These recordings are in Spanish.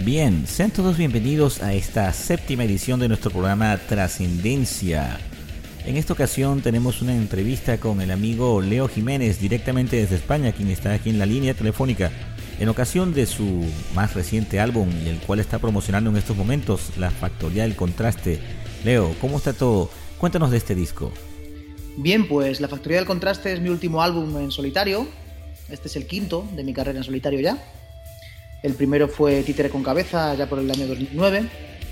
Bien, sean todos bienvenidos a esta séptima edición de nuestro programa Trascendencia. En esta ocasión tenemos una entrevista con el amigo Leo Jiménez, directamente desde España, quien está aquí en la línea telefónica, en ocasión de su más reciente álbum, y el cual está promocionando en estos momentos, La Factoría del Contraste. Leo, ¿cómo está todo? Cuéntanos de este disco. Bien, pues La Factoría del Contraste es mi último álbum en solitario. Este es el quinto de mi carrera en solitario ya. El primero fue Títere con Cabeza, ya por el año 2009.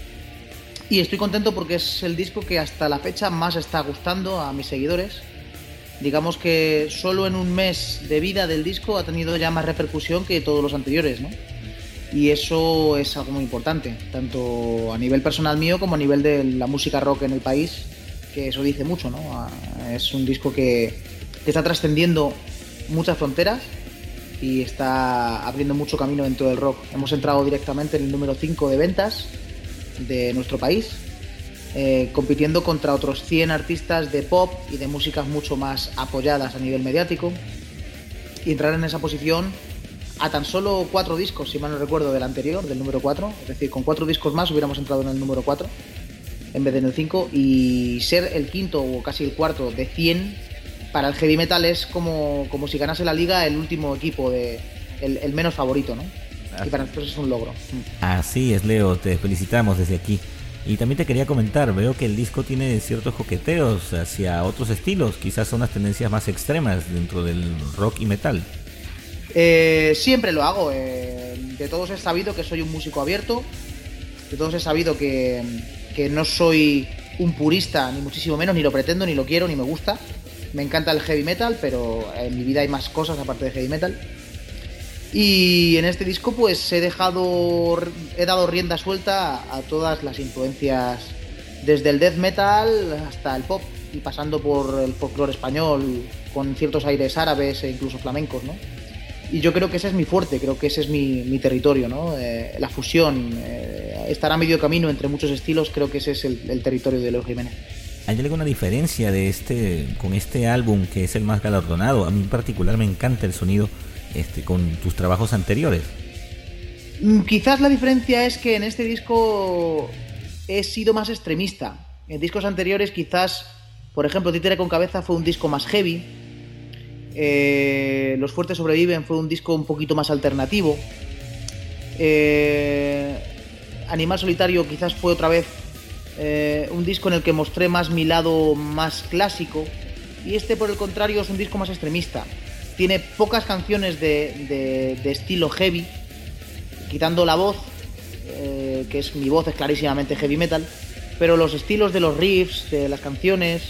Y estoy contento porque es el disco que hasta la fecha más está gustando a mis seguidores. Digamos que solo en un mes de vida del disco ha tenido ya más repercusión que todos los anteriores, ¿no? Y eso es algo muy importante, tanto a nivel personal mío como a nivel de la música rock en el país, que eso dice mucho, ¿no? Es un disco que está trascendiendo muchas fronteras y está abriendo mucho camino dentro del rock. Hemos entrado directamente en el número 5 de ventas de nuestro país, compitiendo contra otros 100 artistas de pop y de músicas mucho más apoyadas a nivel mediático, y entrar en esa posición a tan solo 4 discos, si mal no recuerdo, del anterior, del número 4, es decir, con 4 discos más hubiéramos entrado en el número 4 en vez de en el 5, y ser el quinto o casi el cuarto de 100 para el heavy metal es como si ganase la liga el último equipo, el menos favorito, ¿no? Y para nosotros es un logro. Así es, Leo, te felicitamos desde aquí. Y también te quería comentar, veo que el disco tiene ciertos coqueteos hacia otros estilos, quizás son las tendencias más extremas dentro del rock y metal. Siempre lo hago. De todos he sabido que soy un músico abierto, de todos he sabido que no soy un purista, ni muchísimo menos, ni lo pretendo, ni lo quiero, ni me gusta. Me encanta el heavy metal, pero en mi vida hay más cosas aparte de heavy metal. Y en este disco pues he dado rienda suelta a todas las influencias, desde el death metal hasta el pop, y pasando por el folclore español con ciertos aires árabes e incluso flamencos, ¿no? Y yo creo que ese es mi fuerte, creo que ese es mi territorio, ¿no? La fusión, estar a medio camino entre muchos estilos, creo que ese es el territorio de Leo Jiménez. ¿Hay alguna diferencia con este álbum, que es el más galardonado? A mí en particular me encanta el sonido con tus trabajos anteriores. Quizás la diferencia es que en este disco he sido más extremista. En discos anteriores quizás, por ejemplo, Títere con Cabeza fue un disco más heavy. Los Fuertes Sobreviven fue un disco un poquito más alternativo. Animal Solitario quizás fue otra vez un disco en el que mostré más mi lado más clásico, y este por el contrario es un disco más extremista. Tiene pocas canciones de estilo heavy, quitando la voz, que es mi voz, es clarísimamente heavy metal, pero los estilos de los riffs, de las canciones,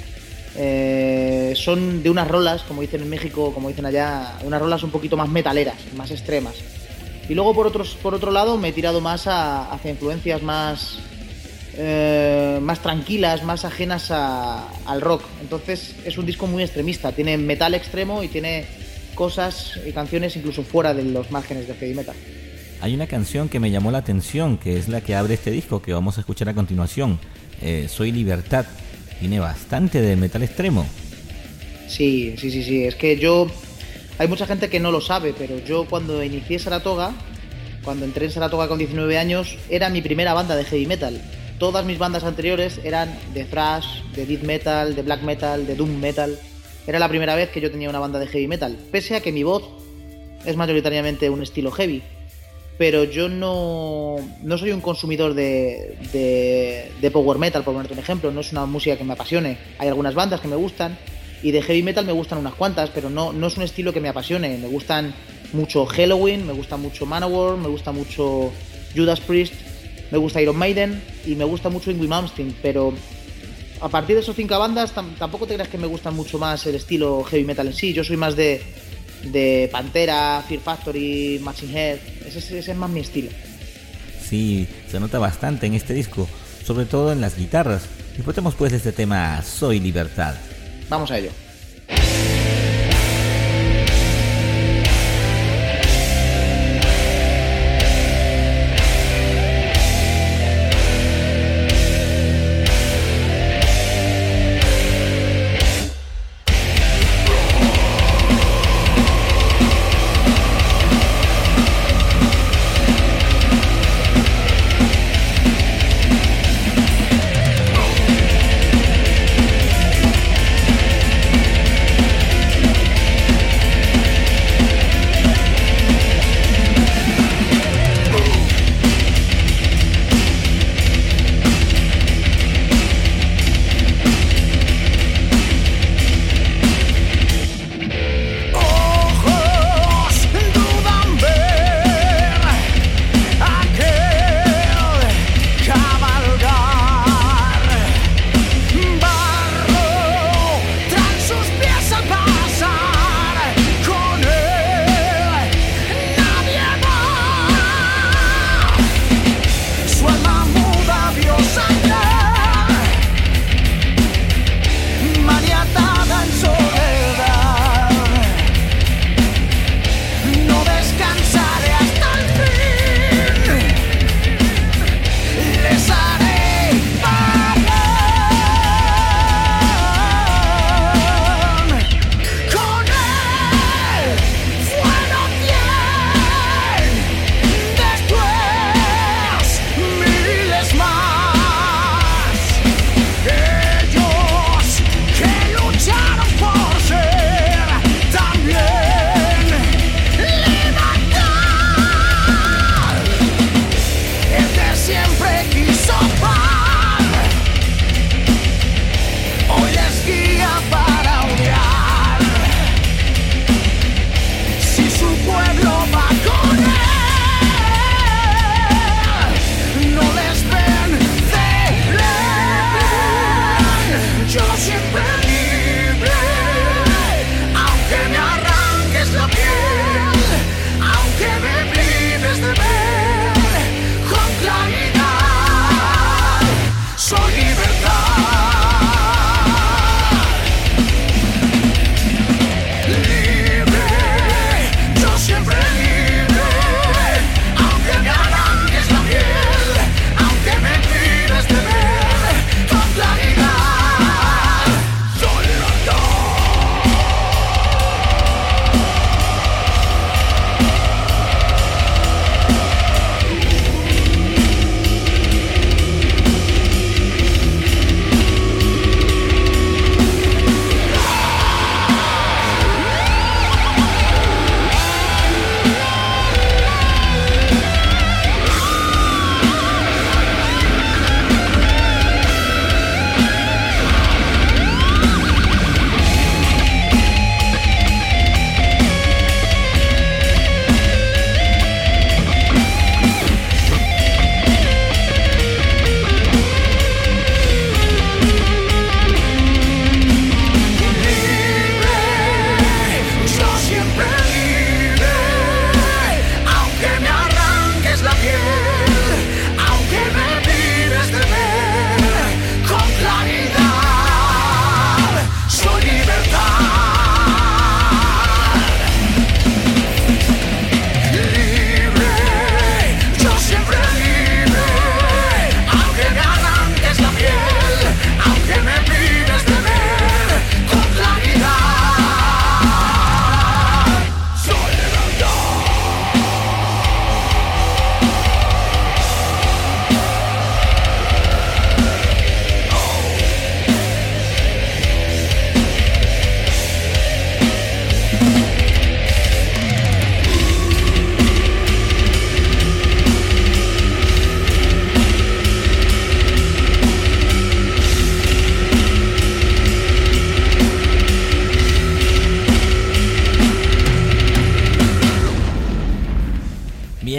son de unas rolas, como dicen en México, como dicen allá, unas rolas un poquito más metaleras, más extremas. Y luego por otro lado me he tirado más hacia influencias más tranquilas, más ajenas al rock. Entonces es un disco muy extremista, tiene metal extremo y tiene cosas y canciones incluso fuera de los márgenes del heavy metal. Hay una canción que me llamó la atención, que es la que abre este disco, que vamos a escuchar a continuación, Soy Libertad. Tiene bastante de metal extremo. Sí, es que hay mucha gente que no lo sabe, pero yo cuando inicié Saratoga, cuando entré en Saratoga con 19 años, era mi primera banda de heavy metal. Todas mis bandas anteriores eran de thrash, de death metal, de black metal, de doom metal. Era la primera vez que yo tenía una banda de heavy metal, pese a que mi voz es mayoritariamente un estilo heavy. Pero yo no soy un consumidor de power metal, por ponerte un ejemplo. No es una música que me apasione. Hay algunas bandas que me gustan, y de heavy metal me gustan unas cuantas, pero no es un estilo que me apasione. Me gustan mucho Halloween, me gusta mucho Manowar, me gusta mucho Judas Priest, me gusta Iron Maiden y me gusta mucho Yngwie Malmsteen, pero a partir de esos 5 bandas tampoco te creas que me gustan mucho más el estilo heavy metal en sí. Yo soy más de Pantera, Fear Factory, Machine Head. Ese es más mi estilo. Sí, se nota bastante en este disco, sobre todo en las guitarras. Disfrutemos pues de este tema, Soy Libertad. Vamos a ello.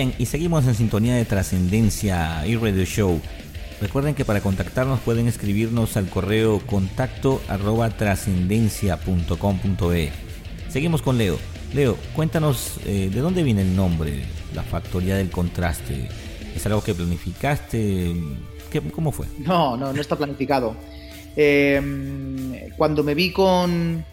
Bien, y seguimos en sintonía de Trascendencia y Radio Show. Recuerden que para contactarnos pueden escribirnos al correo contacto@trascendencia.com.be. Seguimos con Leo. Leo, cuéntanos ¿de dónde viene el nombre, la Factoría del Contraste? ¿Es algo que planificaste? ¿Cómo fue? No está planificado. Cuando me vi con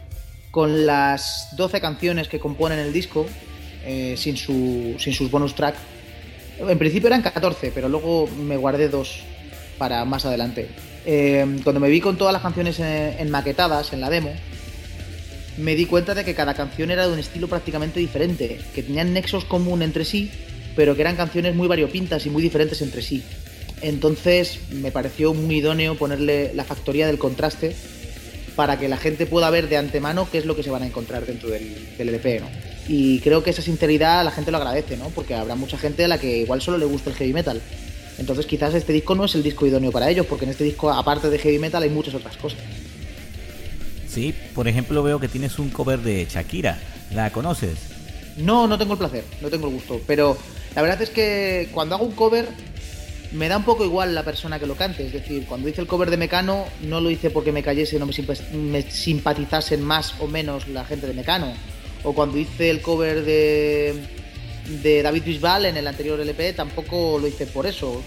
las 12 canciones que componen el disco, sin sus bonus track, en principio eran 14, pero luego me guardé 2 para más adelante. Cuando me vi con todas las canciones enmaquetadas en la demo, me di cuenta de que cada canción era de un estilo prácticamente diferente, que tenían nexos comunes entre sí, pero que eran canciones muy variopintas y muy diferentes entre sí. Entonces me pareció muy idóneo ponerle la Factoría del Contraste para que la gente pueda ver de antemano qué es lo que se van a encontrar dentro del LP, ¿no? Y creo que esa sinceridad la gente lo agradece, ¿no? Porque habrá mucha gente a la que igual solo le gusta el heavy metal. Entonces quizás este disco no es el disco idóneo para ellos, porque en este disco, aparte de heavy metal, hay muchas otras cosas. Sí, por ejemplo veo que tienes un cover de Shakira. ¿La conoces? No tengo el placer, no tengo el gusto, pero la verdad es que cuando hago un cover me da un poco igual la persona que lo cante. Es decir, cuando hice el cover de Mecano no lo hice porque me cayese, no me simpatizasen más o menos la gente de Mecano. O cuando hice el cover de David Bisbal en el anterior LP tampoco lo hice por eso.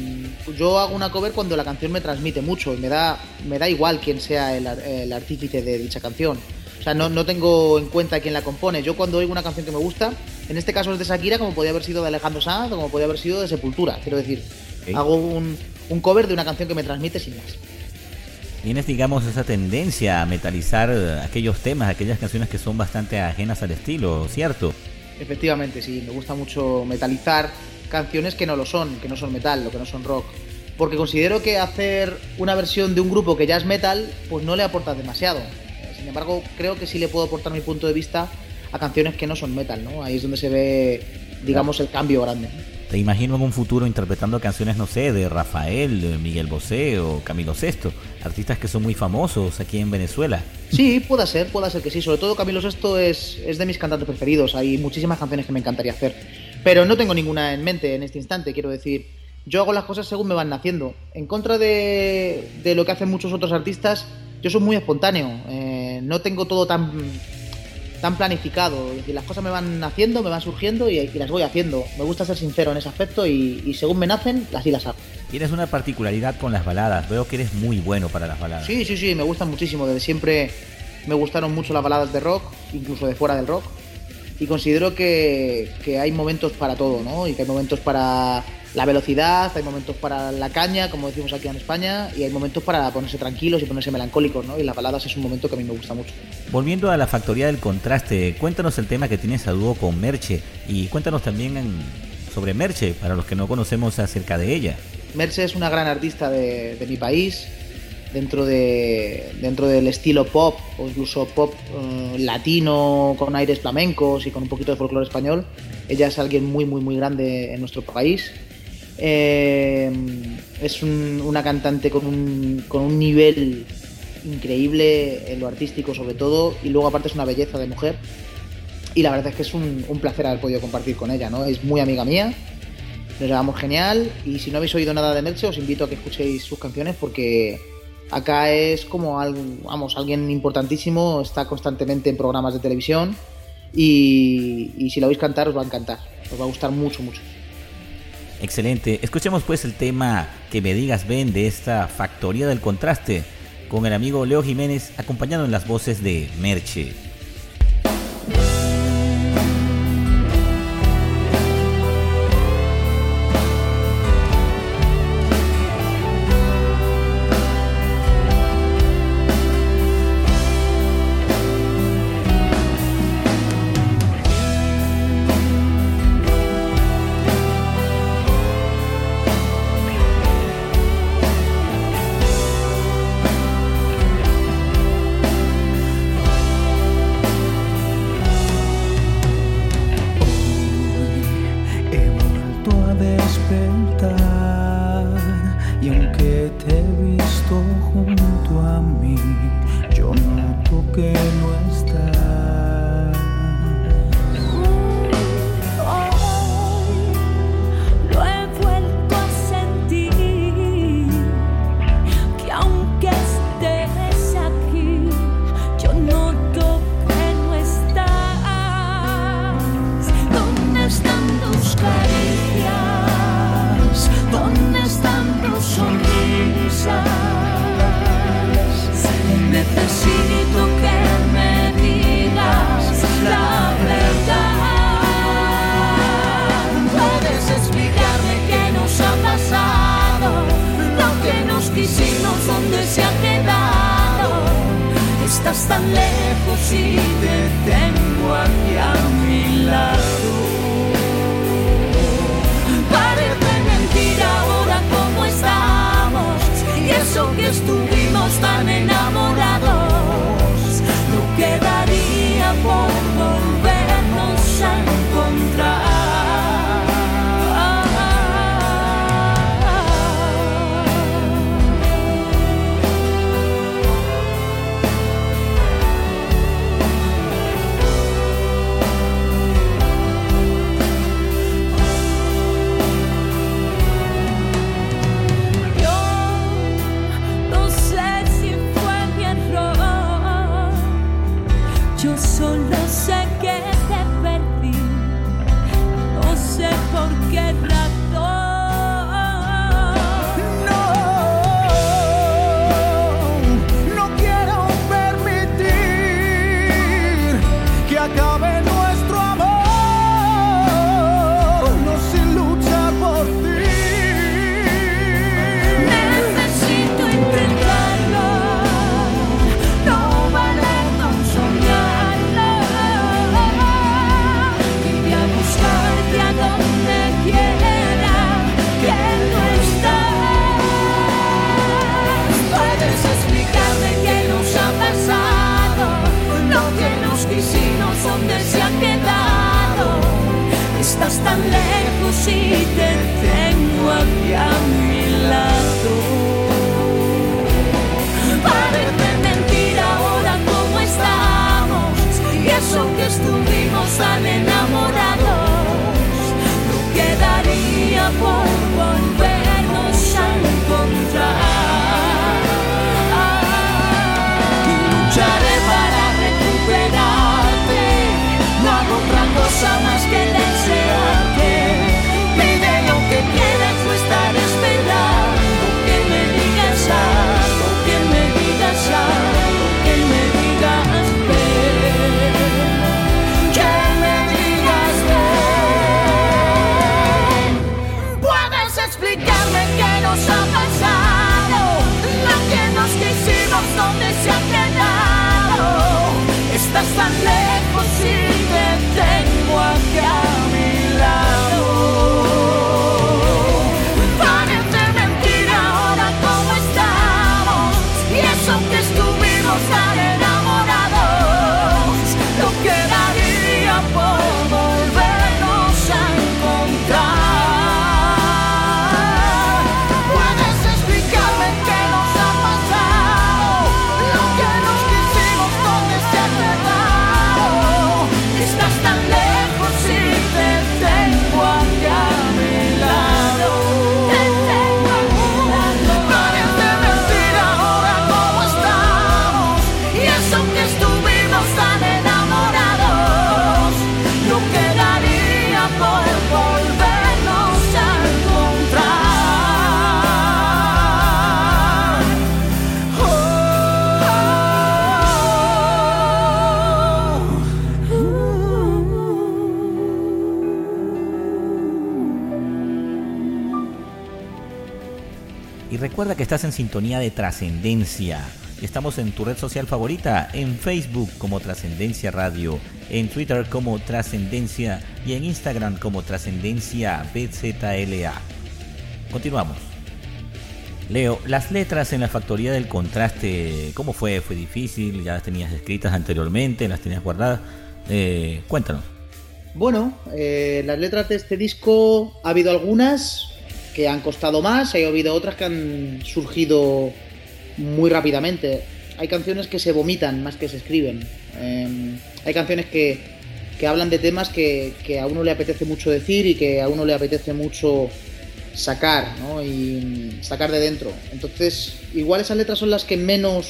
Yo hago una cover cuando la canción me transmite mucho y me da igual quién sea el artífice de dicha canción. O sea, no tengo en cuenta quién la compone. Yo cuando oigo una canción que me gusta, en este caso es de Shakira, como podía haber sido de Alejandro Sanz o como podía haber sido de Sepultura. Quiero decir, hago un cover de una canción que me transmite sin más. Tienes, digamos, esa tendencia a metalizar aquellos temas, aquellas canciones que son bastante ajenas al estilo, ¿cierto? Efectivamente, sí. Me gusta mucho metalizar canciones que no lo son, que no son metal o que no son rock. Porque considero que hacer una versión de un grupo que ya es metal, pues no le aporta demasiado. Sin embargo, creo que sí le puedo aportar mi punto de vista a canciones que no son metal, ¿no? Ahí es donde se ve, digamos, el cambio grande. Te imagino en un futuro interpretando canciones, no sé, de Rafael, de Miguel Bosé o Camilo Sesto, artistas que son muy famosos aquí en Venezuela. Sí, puede ser que sí. Sobre todo Camilo Sesto es de mis cantantes preferidos. Hay muchísimas canciones que me encantaría hacer, pero no tengo ninguna en mente en este instante. Quiero decir, yo hago las cosas según me van naciendo. En contra de lo que hacen muchos otros artistas, yo soy muy espontáneo. No tengo todo tan planificado. Es decir, las cosas me van naciendo, me van surgiendo y las voy haciendo. Me gusta ser sincero en ese aspecto y según me nacen, así las hago. Tienes una particularidad con las baladas. Veo que eres muy bueno para las baladas. Sí, me gustan muchísimo. Desde siempre me gustaron mucho las baladas de rock, incluso de fuera del rock. Y considero que hay momentos para todo, ¿no? Y que hay momentos para la velocidad, hay momentos para la caña, como decimos aquí en España, y hay momentos para ponerse tranquilos y ponerse melancólicos, ¿no? Y las baladas es un momento que a mí me gusta mucho. Volviendo a la Factoría del Contraste, cuéntanos el tema que tienes a dúo con Merche y cuéntanos también sobre Merche, para los que no conocemos acerca de ella. Merche es una gran artista de mi país, dentro del estilo pop o incluso pop latino con aires flamencos y con un poquito de folclore español. Ella es alguien muy, muy, muy grande en nuestro país. Es una cantante con un nivel increíble en lo artístico sobre todo, y luego aparte es una belleza de mujer, y la verdad es que es un placer haber podido compartir con ella, ¿no? Es muy amiga mía, nos llevamos genial, y si no habéis oído nada de Merche os invito a que escuchéis sus canciones porque acá es como alguien importantísimo, está constantemente en programas de televisión y si lo oís cantar os va a encantar, os va a gustar mucho, mucho. Excelente, escuchemos pues el tema Que me digas ven de esta Factoría del Contraste con el amigo Leo Jiménez acompañado en las voces de Merche. si te tengo aquí a mi lado. Parece mentira ahora cómo estamos, y eso que estuvimos tan enamorados. No quedaría por volvernos a encontrar. Solo sé que te perdí, no sé por qué razón. No quiero permitir que acabe nuestro amor, no sin luchar por ti. Necesito intentarlo, no vale con soñar. Buscarte a donde quiera que no estás. Puedes explicarme qué nos ha pasado, lo que nos quisimos, dónde se ha quedado. Estás tan lejos y te tengo aquí a mi lado. Parece mentira ahora cómo estamos, y eso que estuvimos tan enamorados. No quedaría por volvernos a encontrar. Lucharé para recuperarte, no hago otra cosa más que desearte. Pide lo que quieras, no estaré esperando que me digas algo, que me digas algo, que me digas ven, que me digas ven. Puedes explicarme qué nos ha pasado, lo que nos quisimos, dónde se ha quedado. Estás tan lejos y te tengo aquí a mi lado. Parece mentira ahora cómo estamos, y eso que estuvimos tan enamorados. No quedaría por volvernos a encontrar. Puedes explicarme qué nos ha pasado, lo que nos quisimos, dónde se ha quedado. Estás tan lejos y te tengo aquí a mi lado. Te tengo a mi lado. Parece mentira ahora cómo estamos, y eso que estuvimos tan enamorados. No quedaría por volvernos a Y recuerda que estás en sintonía de Trascendencia. Estamos en tu red social favorita, en Facebook como Trascendencia Radio, en Twitter como Trascendencia y en Instagram como Trascendencia BZLA. Continuamos. Leo, las letras en la Factoría del Contraste, ¿cómo fue? ¿Fue difícil? ¿Ya las tenías escritas anteriormente? ¿Las tenías guardadas? Cuéntanos. Bueno, las letras de este disco ha habido algunas que han costado más, y ha habido otras que han surgido muy rápidamente. Hay canciones que se vomitan más que se escriben. Hay canciones que hablan de temas que a uno le apetece mucho decir y que a uno le apetece mucho sacar, ¿no? Y sacar de dentro. Entonces, igual esas letras son las que menos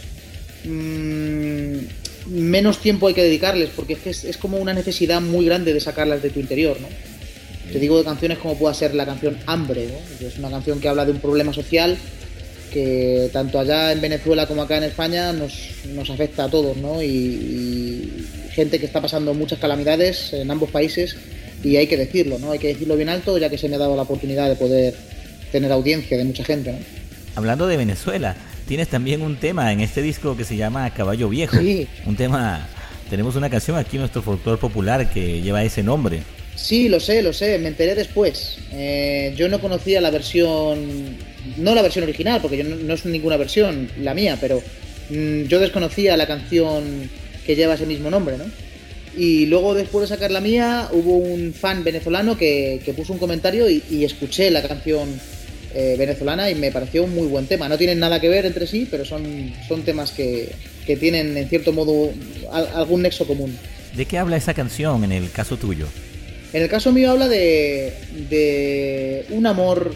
tiempo hay que dedicarles, porque es que es como una necesidad muy grande de sacarlas de tu interior, ¿no? Te digo de canciones como pueda ser la canción Hambre, ¿no? Que es una canción que habla de un problema social que tanto allá en Venezuela como acá en España nos afecta a todos, ¿no? Y gente que está pasando muchas calamidades en ambos países, y hay que decirlo, ¿no? Hay que decirlo bien alto, ya que se me ha dado la oportunidad de poder tener audiencia de mucha gente, ¿no? Hablando de Venezuela, tienes también un tema en este disco que se llama Caballo Viejo. Sí. Un tema Tenemos una canción aquí en nuestro folclore popular que lleva ese nombre. Sí, lo sé, me enteré después. Yo no conocía la versión, no la versión original, porque yo no es ninguna versión la mía, pero yo desconocía la canción que lleva ese mismo nombre, ¿no? Y luego, después de sacar la mía, hubo un fan venezolano que puso un comentario y escuché la canción venezolana y me pareció un muy buen tema. No tienen nada que ver entre sí, pero son temas que tienen, en cierto modo, algún nexo común. ¿De qué habla esa canción en el caso tuyo? En el caso mío habla de un amor,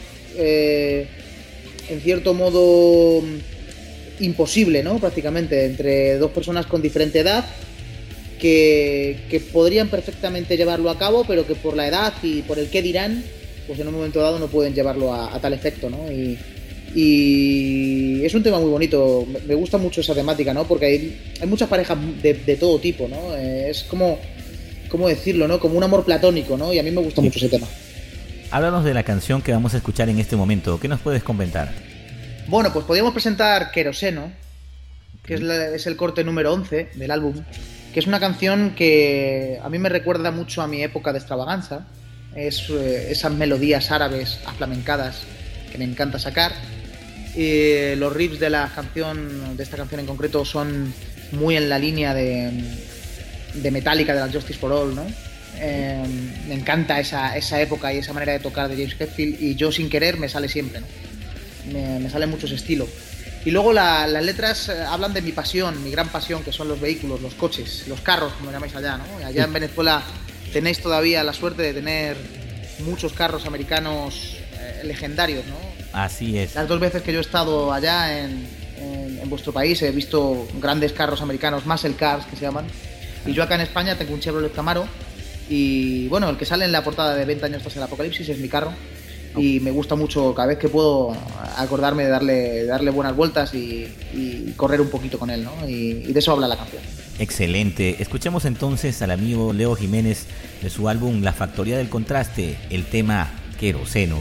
en cierto modo, imposible, ¿no? Prácticamente, entre dos personas con diferente edad que podrían perfectamente llevarlo a cabo, pero que por la edad y por el qué dirán, pues en un momento dado no pueden llevarlo a tal efecto, ¿no? Y es un tema muy bonito, me gusta mucho esa temática, ¿no? Porque hay muchas parejas de todo tipo, ¿no? Es como, ¿cómo decirlo, no? Como un amor platónico, ¿no? Y a mí me gusta mucho ese tema. Háblanos de la canción que vamos a escuchar en este momento. ¿Qué nos puedes comentar? Bueno, pues podríamos presentar Queroseno, que es el corte número 11 del álbum, que es una canción que a mí me recuerda mucho a mi época de extravaganza. Es esas melodías árabes aflamencadas que me encanta sacar. Los riffs de esta canción en concreto son muy en la línea de Metallica, de la Justice for All, ¿no? Me encanta esa época y esa manera de tocar de James Hetfield, y yo sin querer me sale siempre, ¿no? Me sale mucho ese estilo. Y luego las letras hablan de mi pasión, mi gran pasión, que son los vehículos, los coches, los carros, como llamáis allá, ¿no? Allá en Venezuela tenéis todavía la suerte de tener muchos carros americanos legendarios, ¿no? Así es. Las 2 veces que yo he estado allá en vuestro país he visto grandes carros americanos, muscle cars que se llaman. Y yo acá en España tengo un Chevrolet Camaro. Y bueno, el que sale en la portada de 20 años tras el apocalipsis es mi carro. Y me gusta mucho cada vez que puedo acordarme de darle buenas vueltas y correr un poquito con él, ¿no? Y de eso habla la canción. Excelente. Escuchemos entonces al amigo Leo Jiménez de su álbum La Factoría del Contraste, el tema Queroseno.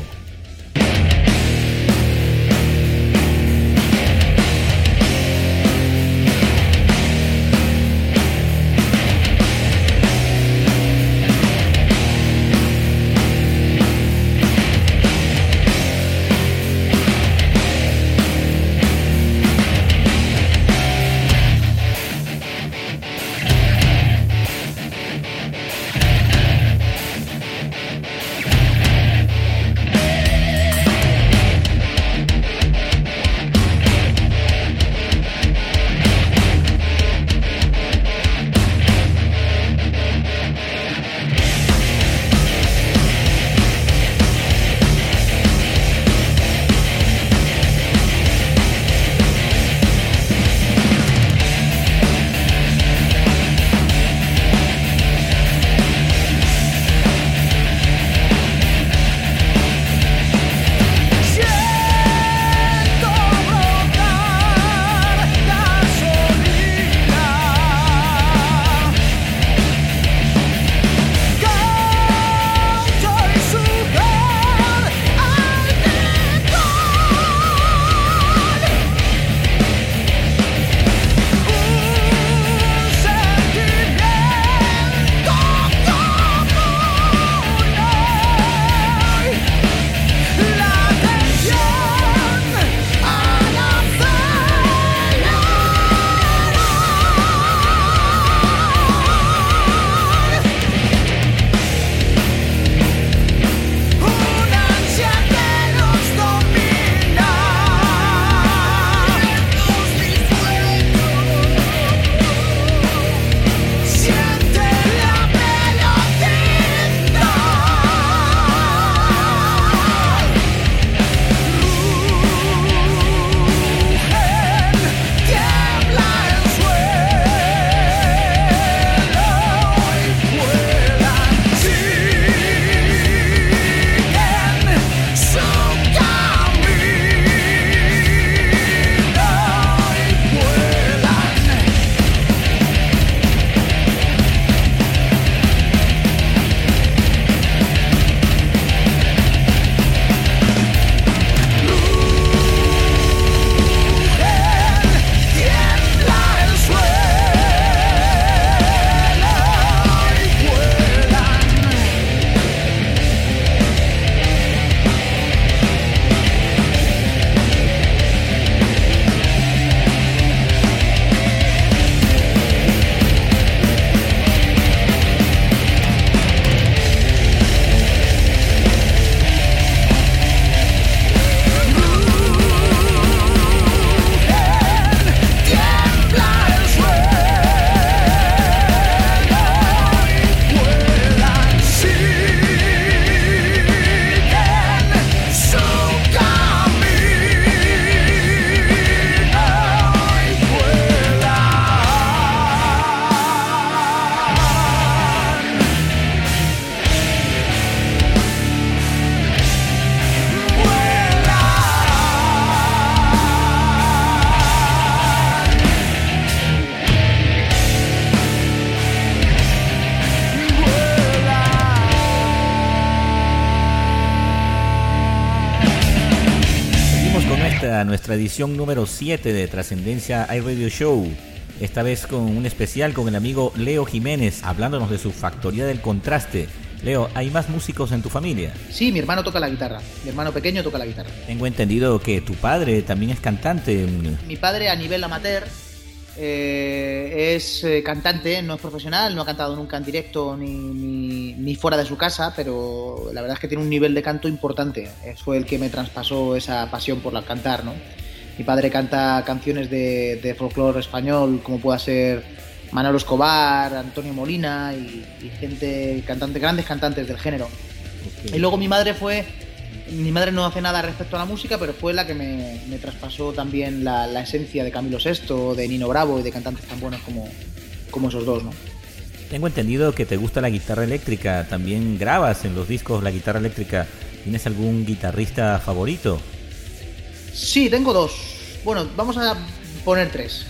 esta nuestra edición número 7 de Trascendencia iRadio Show. Esta vez con un especial con el amigo Leo Jiménez, hablándonos de su Factoría del Contraste. Leo, ¿hay más músicos en tu familia? Sí, mi hermano toca la guitarra. Mi hermano pequeño toca la guitarra. Tengo entendido que tu padre también es cantante. Mi padre, a nivel amateur, es cantante, no es profesional, no ha cantado nunca en directo ni fuera de su casa, pero la verdad es que tiene un nivel de canto importante. Fue el que me traspasó esa pasión por cantar, ¿no? Mi padre canta canciones de folclore español, como pueda ser Manolo Escobar, Antonio Molina y grandes cantantes del género. Okay. Y luego mi madre no hace nada respecto a la música, pero fue la que me traspasó también la esencia de Camilo VI, de Nino Bravo y de cantantes tan buenos como esos dos, ¿no? Tengo entendido que te gusta la guitarra eléctrica, también grabas en los discos la guitarra eléctrica. ¿Tienes algún guitarrista favorito? Sí, tengo dos. Bueno, vamos a poner tres.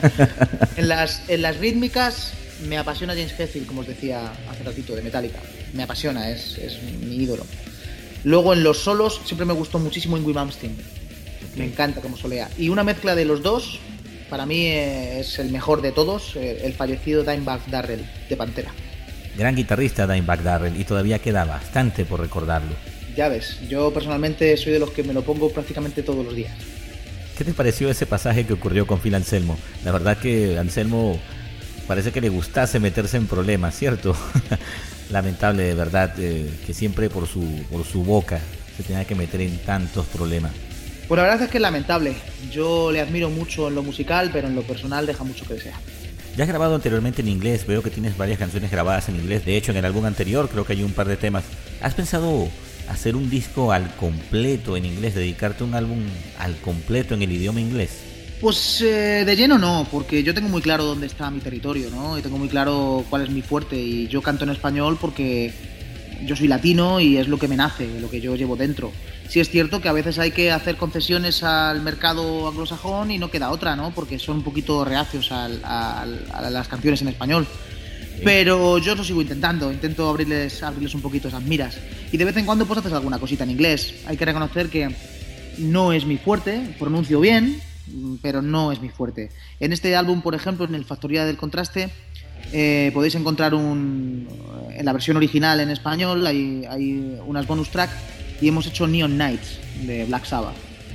en las rítmicas me apasiona James Hetfield, como os decía hace ratito, de Metallica. Me apasiona, es mi ídolo. Luego en los solos siempre me gustó muchísimo Yngwie Malmsteen. Me encanta cómo solea. Y una mezcla de los dos, para mí es el mejor de todos, el fallecido Dimebag Darrell de Pantera. Gran guitarrista Dimebag Darrell, y todavía queda bastante por recordarlo. Ya ves, yo personalmente soy de los que me lo pongo prácticamente todos los días. ¿Qué te pareció ese pasaje que ocurrió con Phil Anselmo? La verdad que Anselmo parece que le gustase meterse en problemas, ¿cierto? Lamentable, de verdad, que siempre por su boca se tenga que meter en tantos problemas. Pues la verdad es que es lamentable. Yo le admiro mucho en lo musical, pero en lo personal deja mucho que desear. Ya has grabado anteriormente en inglés, veo que tienes varias canciones grabadas en inglés. De hecho, en el álbum anterior creo que hay un par de temas. ¿Has pensado hacer un disco al completo en inglés, dedicarte un álbum al completo en el idioma inglés? Pues de lleno no, porque yo tengo muy claro dónde está mi territorio, ¿no? Y tengo muy claro cuál es mi fuerte, y yo canto en español porque yo soy latino y es lo que me nace, lo que yo llevo dentro. Sí es cierto que a veces hay que hacer concesiones al mercado anglosajón y no queda otra, ¿no? Porque son un poquito reacios a las canciones en español. Sí. Pero yo lo sigo intento abrirles un poquito esas miras. Y de vez en cuando pues haces alguna cosita en inglés. Hay que reconocer que no es mi fuerte, pronuncio bien, pero no es mi fuerte. En este álbum, por ejemplo, en el Factoría del Contraste, podéis encontrar en la versión original en español hay unas bonus track, y hemos hecho Neon Nights de Black Sabbath.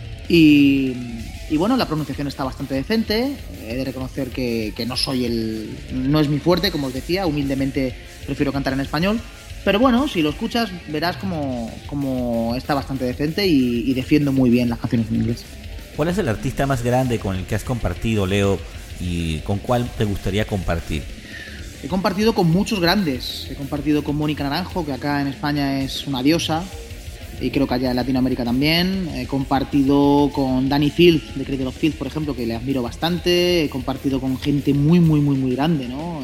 Y bueno, la pronunciación está bastante decente. He de reconocer que no es mi fuerte, como os decía, humildemente prefiero cantar en español. Pero bueno, si lo escuchas verás como está bastante decente y defiendo muy bien las canciones en inglés. ¿Cuál es el artista más grande con el que has compartido, Leo, y con cuál te gustaría compartir? He compartido con muchos grandes. He compartido con Mónica Naranjo, que acá en España es una diosa, y creo que allá en Latinoamérica también. He compartido con Danny Field, de Cradle of Filth, por ejemplo, que le admiro bastante. He compartido con gente muy, muy, muy, muy grande, ¿no?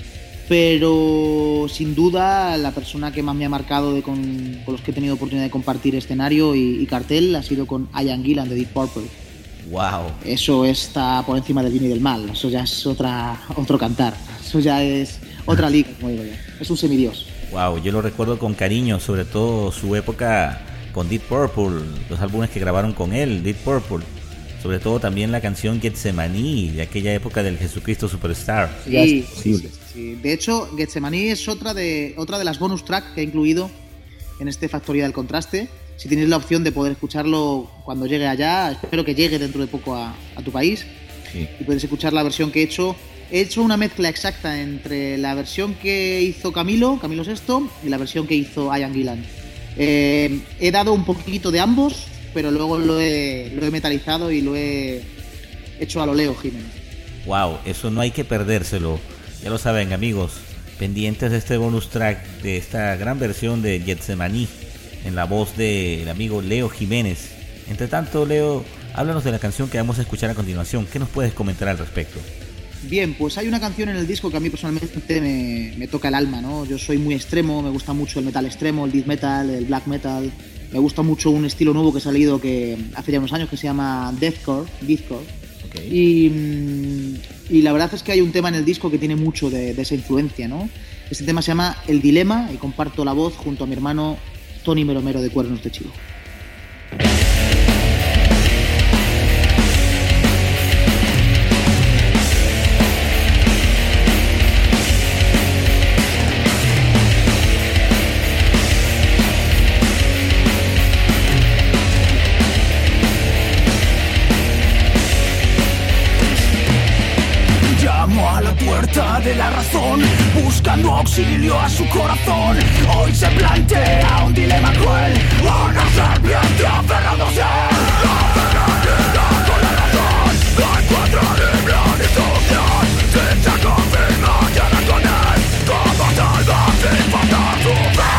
Pero sin duda la persona que más me ha marcado con los que he tenido oportunidad de compartir escenario y cartel ha sido con Ian Gillan de Deep Purple. Wow. Eso está por encima del bien y del mal. Eso ya es otro cantar. Eso ya es otra liga, como digo yo. Es un semidios. Wow, yo lo recuerdo con cariño, sobre todo su época con Deep Purple, los álbumes que grabaron con él, Deep Purple. Sobre todo también la canción Getsemaní, de aquella época del Jesucristo Superstar. Sí, sí. De hecho, Getsemaní es otra de las bonus track que he incluido en este Factoría del Contraste. Si tenéis la opción de poder escucharlo cuando llegue allá, espero que llegue dentro de poco a tu país. Sí. Y podéis escuchar la versión que he hecho. He hecho una mezcla exacta entre la versión que hizo Camilo VI, y la versión que hizo Ian Gillan. He dado un poquito de ambos, pero luego lo he metalizado y lo he hecho a lo Leo Jiménez. Wow, eso no hay que perdérselo. Ya lo saben, amigos, pendientes de este bonus track, de esta gran versión de Getsemaní, en la voz del amigo Leo Jiménez. Entre tanto, Leo, háblanos de la canción que vamos a escuchar a continuación. ¿Qué nos puedes comentar al respecto? Bien, pues hay una canción en el disco que a mí personalmente me toca el alma, ¿no? Yo soy muy extremo, me gusta mucho el metal extremo, el death metal, el black metal. Me gusta mucho un estilo nuevo que ha salido que hace ya unos años, que se llama deathcore. Okay. Y la verdad es que hay un tema en el disco que tiene mucho de esa influencia, ¿no? Este tema se llama El Dilema, y comparto la voz junto a mi hermano Tony Meromero de Cuernos de Chivo. falta de la razón, buscando auxilio a su corazón. Hoy se plantea un dilema cruel, una serpiente aferrándose con la razón. No encontraré la destrucción, si se confirma que hará con él, como salva sin faltar su fe.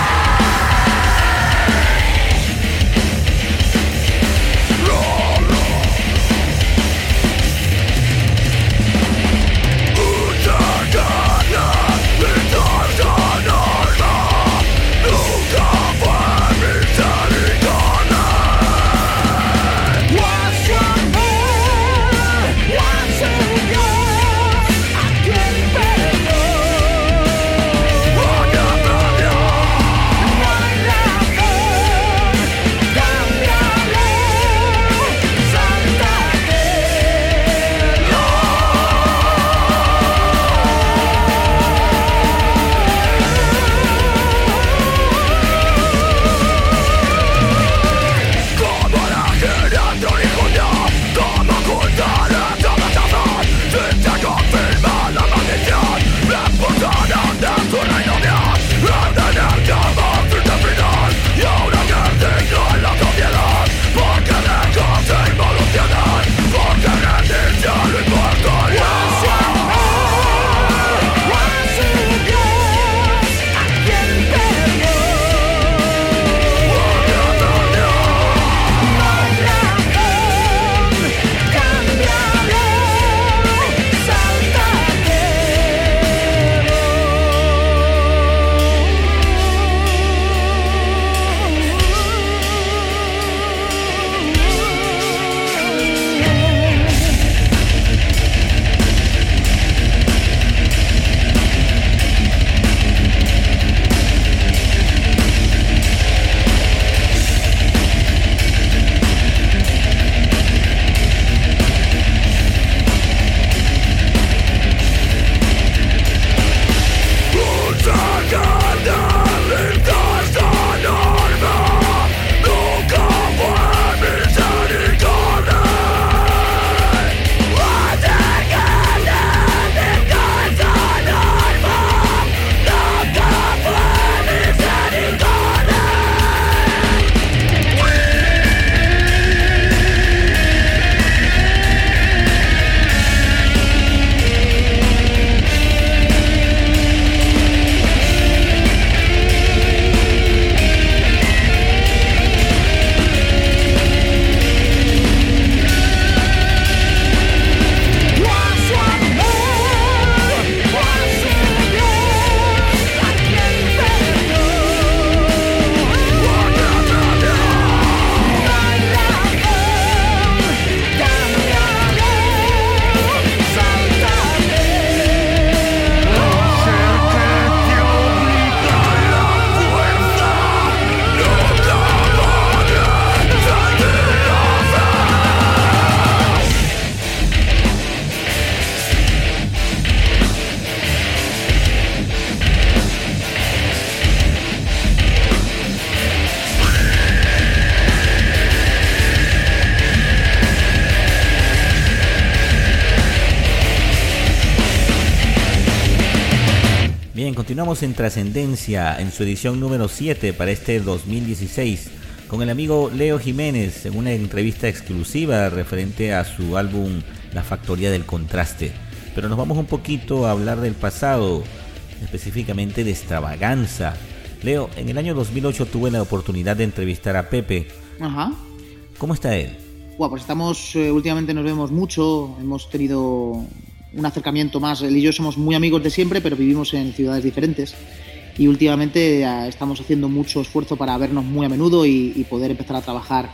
Continuamos en Trascendencia en su edición número 7 para este 2016 con el amigo Leo Jiménez en una entrevista exclusiva referente a su álbum La Factoría del Contraste. Pero nos vamos un poquito a hablar del pasado, específicamente de Extravaganza. Leo, en el año 2008 tuve la oportunidad de entrevistar a Pepe. Ajá. ¿Cómo está él? Bueno, pues estamos, últimamente nos vemos mucho, hemos tenido un acercamiento más. Él y yo somos muy amigos de siempre, pero vivimos en ciudades diferentes y últimamente estamos haciendo mucho esfuerzo para vernos muy a menudo y poder empezar a trabajar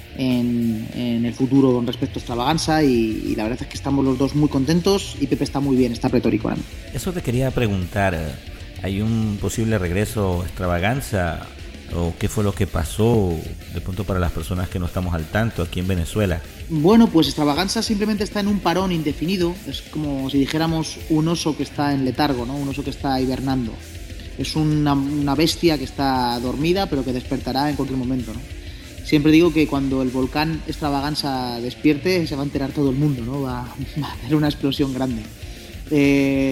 en el futuro con respecto a Extravaganza y la verdad es que estamos los dos muy contentos y Pepe está muy bien, está pletórico ahora. Eso te quería preguntar, ¿hay un posible regreso a Extravaganza? ¿O qué fue lo que pasó de pronto para las personas que no estamos al tanto aquí en Venezuela? Bueno, pues Extravaganza simplemente está en un parón indefinido. Es como si dijéramos un oso que está en letargo, ¿no? Un oso que está hibernando. Es una bestia que está dormida pero que despertará en cualquier momento, ¿no? Siempre digo que cuando el volcán Extravaganza despierte se va a enterar todo el mundo, ¿no? Va a haber una explosión grande.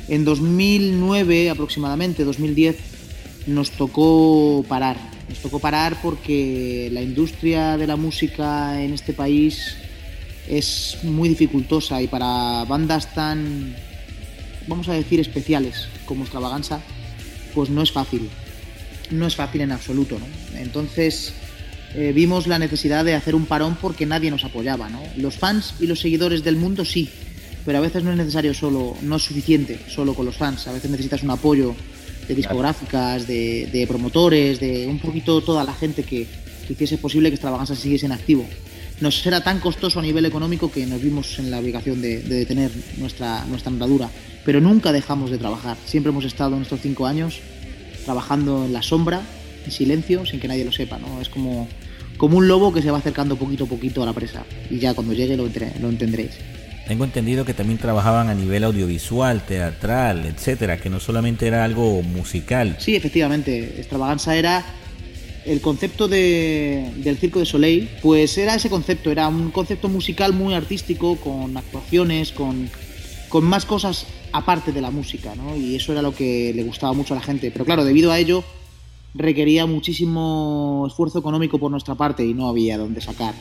En 2009 aproximadamente, 2010, nos tocó parar. Nos tocó parar porque la industria de la música en este país es muy dificultosa y para bandas tan, vamos a decir, especiales como Extravaganza, pues no es fácil. No es fácil en absoluto, ¿no? Entonces vimos la necesidad de hacer un parón porque nadie nos apoyaba, ¿no? Los fans y los seguidores del mundo sí, pero a veces no es necesario solo, no es suficiente solo con los fans, a veces necesitas un apoyo de discográficas, de promotores, de un poquito toda la gente que hiciese posible que Extravaganza siguiese en activo. Nos era tan costoso a nivel económico que nos vimos en la obligación de detener nuestra andadura, pero nunca dejamos de trabajar, siempre hemos estado en estos 5 años trabajando en la sombra, en silencio, sin que nadie lo sepa, ¿no? Es como un lobo que se va acercando poquito a poquito a la presa y ya cuando llegue lo entenderéis. Tengo entendido que también trabajaban a nivel audiovisual, teatral, etcétera, que no solamente era algo musical. Sí, efectivamente, Extravaganza era el concepto del Circo de Soleil, pues era ese concepto, era un concepto musical muy artístico, con actuaciones, con más cosas aparte de la música, ¿no? Y eso era lo que le gustaba mucho a la gente. Pero claro, debido a ello requería muchísimo esfuerzo económico por nuestra parte y no había dónde sacar.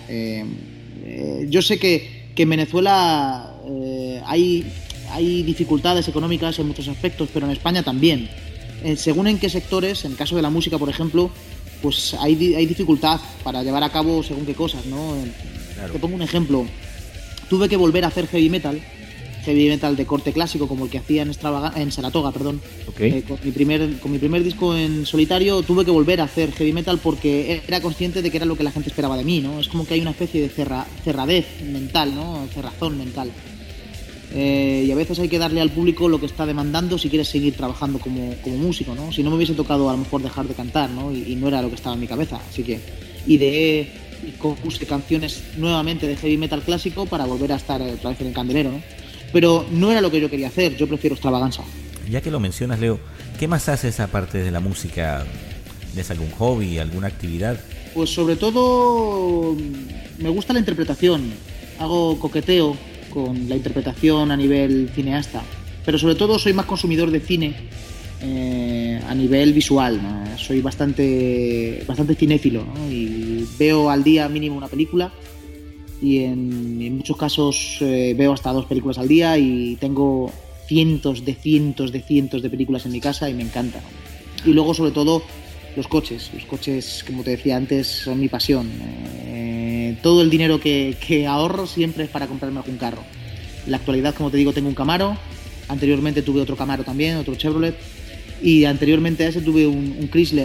Yo sé que en Venezuela hay dificultades económicas en muchos aspectos, pero en España también. Según en qué sectores, en el caso de la música, por ejemplo, pues hay dificultad para llevar a cabo según qué cosas, ¿no? Claro. Te pongo un ejemplo. Tuve que volver a hacer heavy metal de corte clásico, como el que hacía en Saratoga, perdón. Okay. Con mi primer disco en solitario tuve que volver a hacer heavy metal porque era consciente de que era lo que la gente esperaba de mí, ¿no? Es como que hay una especie de cerradez mental, ¿no? Cerrazón mental. Y a veces hay que darle al público lo que está demandando si quieres seguir trabajando como músico, ¿no? Si no me hubiese tocado a lo mejor dejar de cantar, ¿no? Y no era lo que estaba en mi cabeza, así que ideé y compuse canciones nuevamente de heavy metal clásico para volver a estar otra vez en el candelero, ¿no? Pero no era lo que yo quería hacer, yo prefiero Extravaganza. Ya que lo mencionas, Leo, ¿qué más haces aparte de la música? ¿Tienes algún hobby, alguna actividad? Pues sobre todo me gusta la interpretación, hago coqueteo con la interpretación a nivel cineasta, pero sobre todo soy más consumidor de cine a nivel visual, ¿no? Soy bastante cinéfilo, ¿no? Y veo al día mínimo una película y en muchos casos veo hasta 2 películas al día y tengo cientos de películas en mi casa y me encanta, ¿no? Y luego sobre todo los coches, como te decía antes, son mi pasión. Todo el dinero que ahorro siempre es para comprarme algún carro. En la actualidad, como te digo, tengo un Camaro, anteriormente tuve otro Camaro también, otro Chevrolet, y anteriormente a ese tuve un Chrysler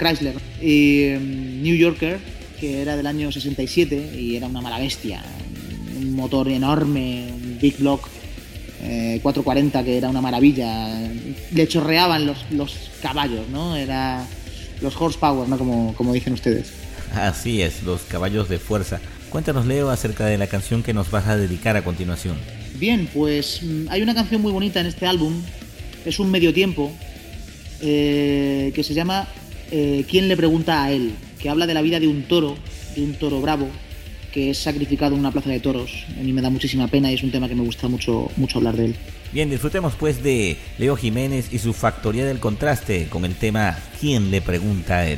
New Yorker, que era del año 67 y era una mala bestia, un motor enorme, un Big Block 440 que era una maravilla, le chorreaban los caballos, ¿no? Era los horsepower, ¿no? Como dicen ustedes. Así es, los caballos de fuerza. Cuéntanos, Leo, acerca de la canción que nos vas a dedicar a continuación. Bien, pues hay una canción muy bonita en este álbum, es un medio tiempo, que se llama ¿Quién le pregunta a él?, que habla de la vida de un toro bravo que es sacrificado en una plaza de toros. A mí me da muchísima pena y es un tema que me gusta mucho hablar de él. Bien, disfrutemos pues de Leo Jiménez y su Factoría del Contraste con el tema ¿Quién le pregunta a él?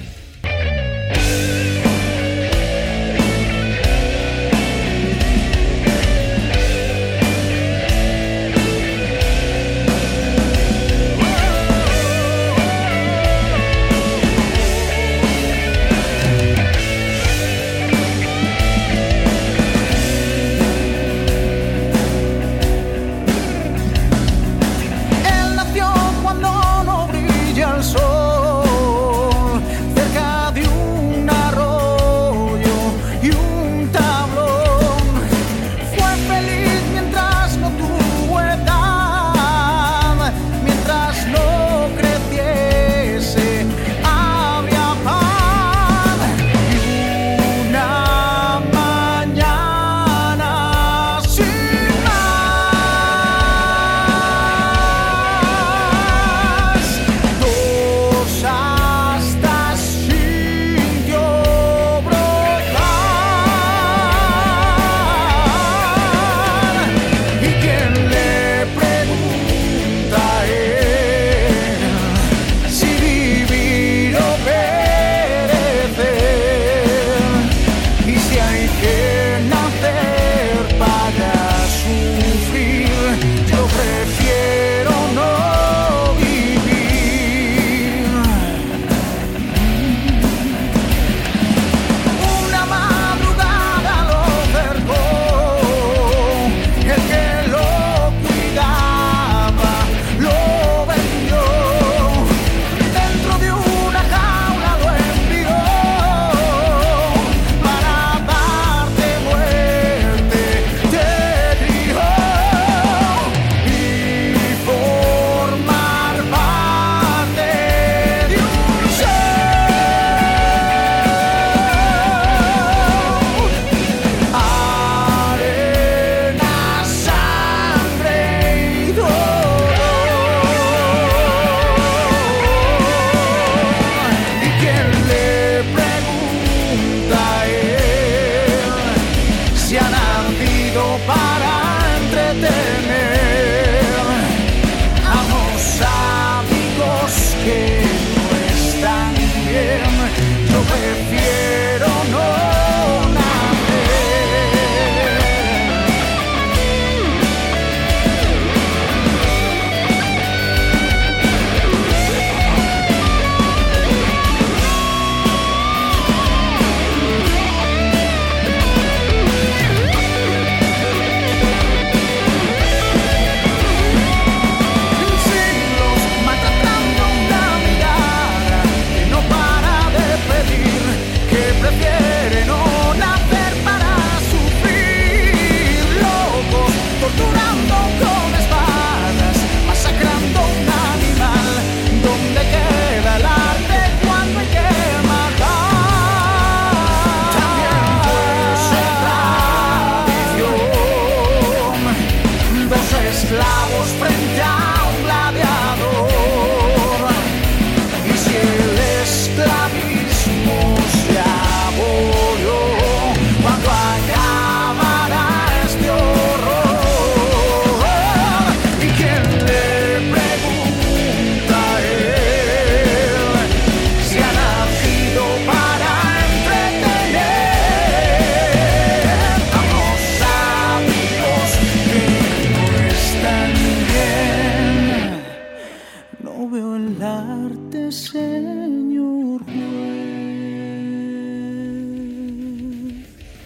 Él nació cuando no brilla el sol, cerca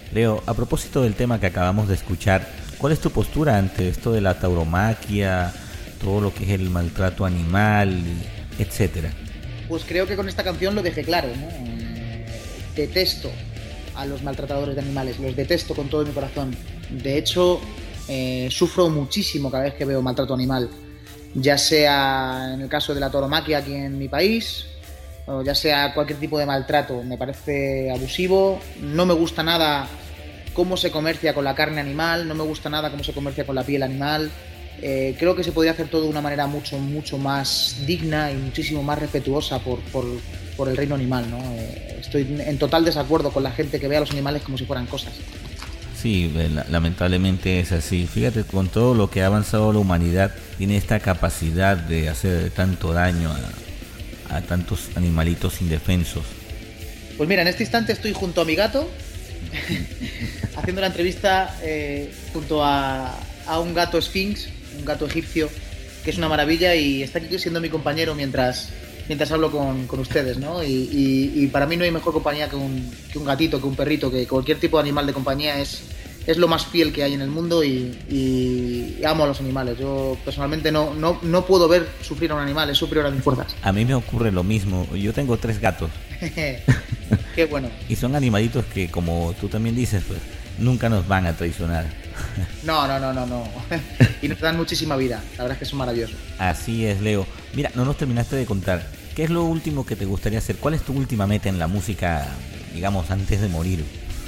Leo, a propósito del tema que acabamos de escuchar, ¿cuál es tu postura ante esto de la tauromaquia, todo lo que es el maltrato animal, etcétera? Pues creo que con esta canción lo dejé claro, ¿no? Detesto a los maltratadores de animales, los detesto con todo mi corazón. De hecho, sufro muchísimo cada vez que veo maltrato animal, ya sea en el caso de la tauromaquia aquí en mi país, o ya sea cualquier tipo de maltrato. Me parece abusivo, no me gusta nada cómo se comercia con la carne animal, no me gusta nada cómo se comercia con la piel animal. Creo que se podría hacer todo de una manera mucho más digna y muchísimo más respetuosa por el reino animal, ¿no? Estoy en total desacuerdo con la gente que ve a los animales como si fueran cosas. Sí, lamentablemente es así. Fíjate, con todo lo que ha avanzado la humanidad, tiene esta capacidad de hacer tanto daño a tantos animalitos indefensos. Pues mira, en este instante estoy junto a mi gato haciendo una entrevista junto a un gato Sphinx, un gato egipcio, que es una maravilla y está aquí siendo mi compañero mientras hablo con ustedes, ¿no? Y para mí no hay mejor compañía que un gatito, que un perrito, que cualquier tipo de animal de compañía es lo más fiel que hay en el mundo y amo a los animales. Yo personalmente no puedo ver sufrir a un animal, es superior a mis fuerzas. A mí me ocurre lo mismo, yo tengo 3 gatos. Qué bueno. Y son animalitos que, como tú también dices, pues nunca nos van a traicionar. No. Y nos dan muchísima vida, la verdad es que son maravillosos. Así es, Leo. Mira, no nos terminaste de contar, ¿qué es lo último que te gustaría hacer? ¿Cuál es tu última meta en la música, digamos, antes de morir?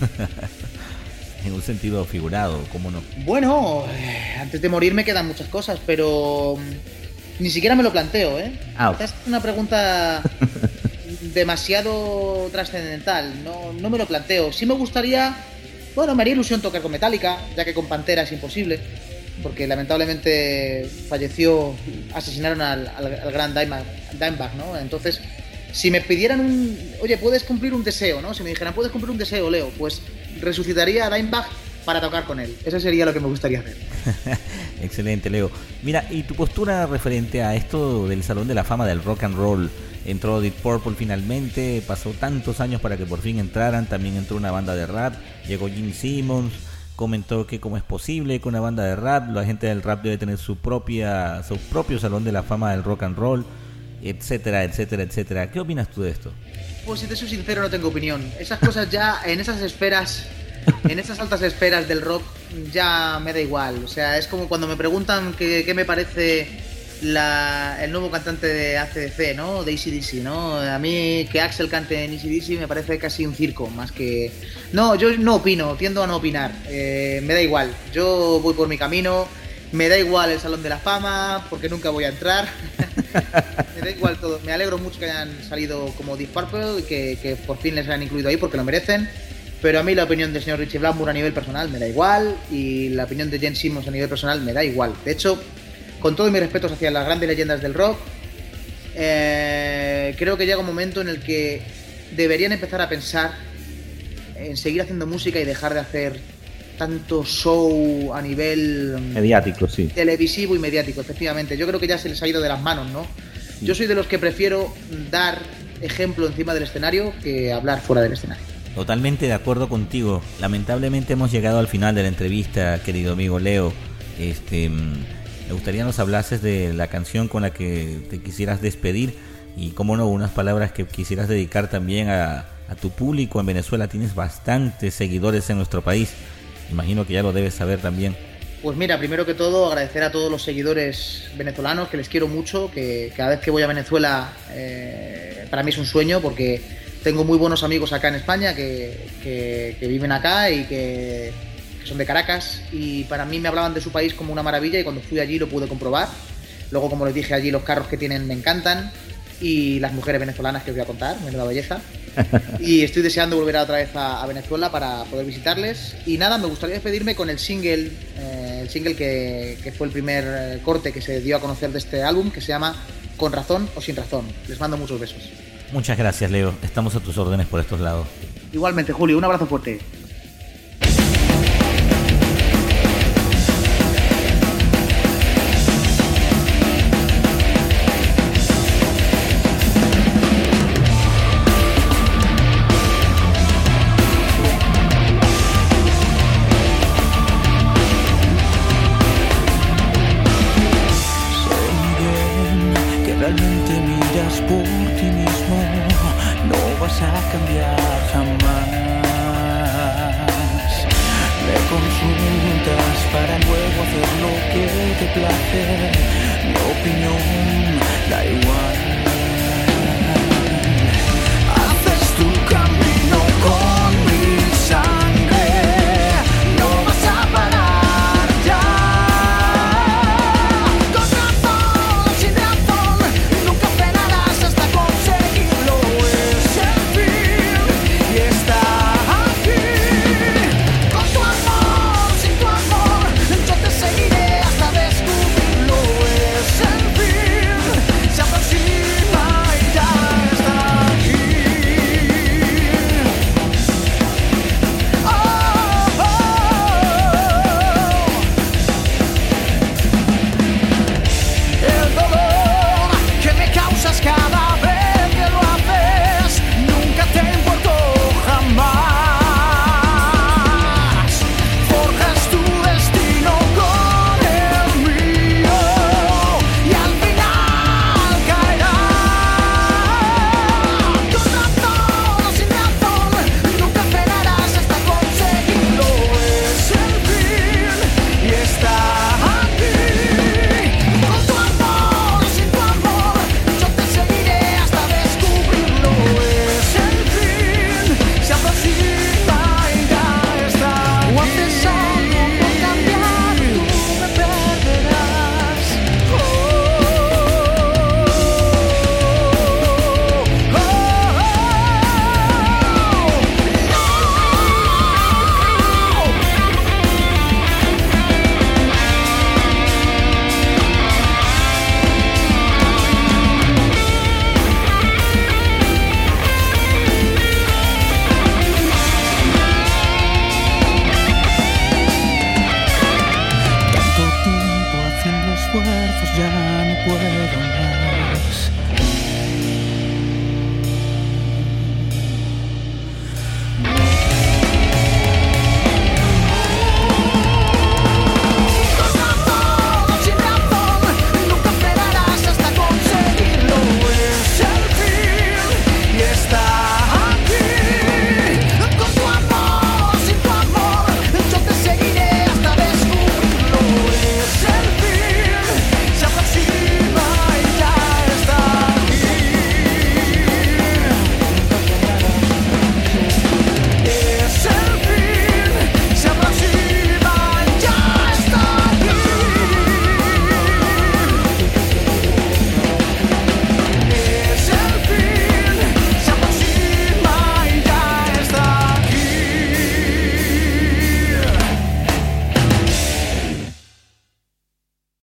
En un sentido figurado, ¿cómo no? Bueno, antes de morir me quedan muchas cosas, pero ni siquiera me lo planteo, ¿eh? Okay. Esta es una pregunta demasiado trascendental, no me lo planteo. Sí me gustaría, bueno, me haría ilusión tocar con Metallica, ya que con Pantera es imposible, porque lamentablemente asesinaron al gran Dimebag, ¿no? Entonces, si me pidieran oye, puedes cumplir un deseo, ¿no? Si me dijeran, puedes cumplir un deseo, Leo, pues resucitaría a Dimebag para tocar con él. Eso sería lo que me gustaría hacer. Excelente, Leo. Mira, y tu postura referente a esto del Salón de la Fama del Rock and Roll. Entró Deep Purple finalmente, pasó tantos años para que por fin entraran, también entró una banda de rap, llegó Gene Simmons, comentó que cómo es posible que una banda de rap, la gente del rap debe tener su propio Salón de la Fama del Rock and Roll, etcétera, etcétera, etcétera. ¿Qué opinas tú de esto? Pues si te soy sincero, no tengo opinión. Esas cosas ya, en esas esferas, en esas altas esferas del rock, ya me da igual. O sea, es como cuando me preguntan qué me parece el nuevo cantante de AC/DC, ¿no? De AC/DC, ¿no? A mí que Axel cante en AC/DC me parece casi un circo, más que... No, yo no opino, tiendo a no opinar. Me da igual, yo voy por mi camino, me da igual el Salón de la Fama, porque nunca voy a entrar. Me da igual todo. Me alegro mucho que hayan salido como Deep Purple y que por fin les hayan incluido ahí porque lo merecen. Pero a mí la opinión del señor Richie Blackmore a nivel personal me da igual y la opinión de Gene Simmons a nivel personal me da igual. De hecho, con todos mis respetos hacia las grandes leyendas del rock, creo que llega un momento en el que deberían empezar a pensar en seguir haciendo música y dejar de hacer tanto show a nivel mediático, sí, televisivo y mediático, efectivamente. Yo creo que ya se les ha ido de las manos, ¿no? Sí. Yo soy de los que prefiero dar ejemplo encima del escenario que hablar fuera del escenario. Totalmente de acuerdo contigo. Lamentablemente hemos llegado al final de la entrevista, querido amigo Leo. Me gustaría nos hablases de la canción con la que te quisieras despedir y, cómo no, unas palabras que quisieras dedicar también a tu público en Venezuela. Tienes bastantes seguidores en nuestro país. Imagino que ya lo debes saber también. Pues mira, primero que todo agradecer a todos los seguidores venezolanos, que les quiero mucho, que cada vez que voy a Venezuela para mí es un sueño, porque tengo muy buenos amigos acá en España que viven acá y que son de Caracas, y para mí me hablaban de su país como una maravilla, y cuando fui allí lo pude comprobar. Luego, como les dije, allí los carros que tienen me encantan y las mujeres venezolanas que os voy a contar, menuda belleza. Y estoy deseando volver otra vez a Venezuela para poder visitarles. Y nada, me gustaría despedirme con el single que fue el primer corte que se dio a conocer de este álbum, que se llama Con razón o sin razón. Les mando muchos besos. Muchas gracias, Leo. Estamos a tus órdenes por estos lados. Igualmente, Julio, un abrazo fuerte. por ti mismo, no vas a cambiar jamás. Me consultas para luego hacer lo que te place, mi opinión da igual.